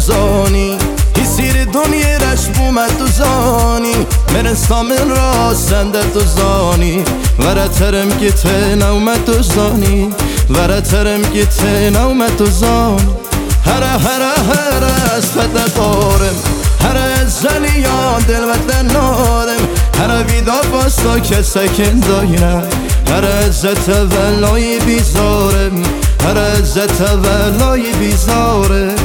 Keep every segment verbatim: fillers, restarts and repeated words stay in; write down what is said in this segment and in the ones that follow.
زانی Hisiri dunye resh bumet tu zani Meren samin rasende tu zani Vere terem ki te naumet tu zani Vere terem ki te naumet tu zani Hera hera hera ez fete korem Hera ez zeliyan dilvete nadem Hera vida basta kesekin dayne Hera ezzete velayi bizarem Hera ezzete velayi bizarem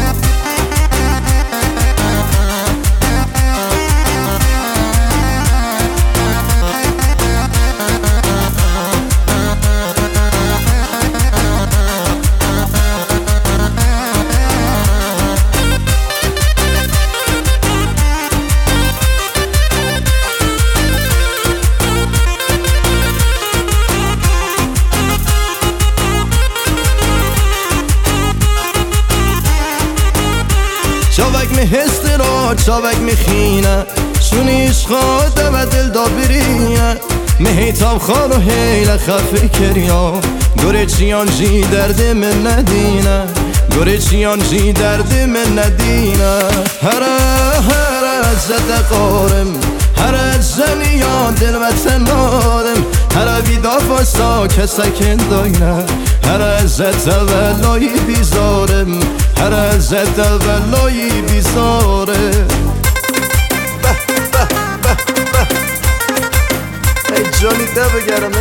چاوک می هسترا چاوک می خینه شونیش خواده و دل دابرینه می هیتاب خار و هیل خفه کریا گوره چیان جی درد من ندینه گوره چیان جی درد من ندینه هره هره زده قارم هره زنیان دل و تنادم هره ویدا فاستا کسکن داینه هره زده ولایی بیزارم هره زده ولایی بیزاره به به به به ای جانی ده بگرم